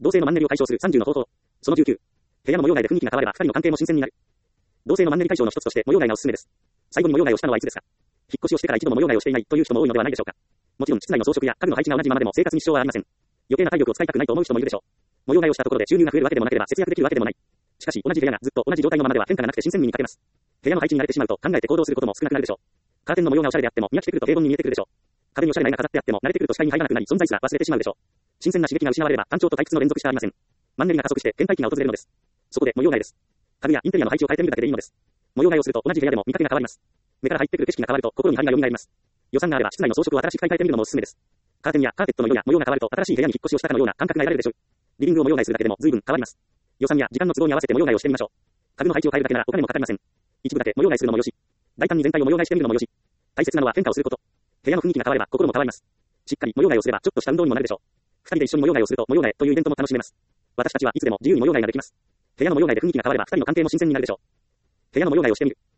同性のマンネリを解消する30の方法。その19。部屋の模様替えで雰囲気が変われば二人の関係も新鮮になる。同性のマンネリ解消の一つとして模様替えがおすすめです。最後に模様替えをしたのはいつですか？引っ越しをしてから一度も模様替えをしていないという人も多いのではないでしょうか。もちろん室内の装飾や家具の配置が同じままでも生活に支障はありません。余計な体力を使いたくないと思う人もいるでしょう。模様替えをしたところで収入が増えるわけでもなければ節約できるわけでもない。しかし同じ部屋がずっと同じ状態のままでは変化がなくて新鮮味に欠けます。部屋の配置に慣れてしまうと考えて行動することも少なくなるでしょう。カーテンの模様がおしゃれであっても見飽きてくると平凡に見えてくるでしょう。壁におしゃれな絵が飾ってあっても慣れてくると視界に入らなくなり存在すら忘れてしまうでしょう。新鮮な刺激が失われれば単調と退屈の連続しかありません。マンネリが加速して倦怠期が訪れるのです。そこで模様替えです。家具やインテリアの配置を変えてみるだけでいいのです。模様替えをすると同じ部屋でも見かけが変わります。目から入ってくる景色が変わると心に張りが蘇ります。予算があれば室内の装飾を新しく買い替えてみるのもおすすめです。カーテンやカーペットの色や模様が変わると新しい部屋に引っ越しをしたかのような感覚が得られるでしょう。リビングを模様替えするだけでも随分変わります。予算や時間の都合に合わせて模様替えをしてみましょう。家具の配置を変えるだけならお金もかかりません。一部だけ模様替えするのもよし、大胆に全体を模様替えしてみるのもよし。大切なのは変化をすること。部屋の雰囲気が変われば心も変わります。しっかり模様替えをすればちょっとした運動にもなるでしょう。二人で一緒に模様替えをすると模様替えというイベントも楽しめます。私たちはいつでも自由に模様替えができます。部屋の模様替えで雰囲気が変われば二人の関係も新鮮になるでしょう。部屋の模様替えをしてみる。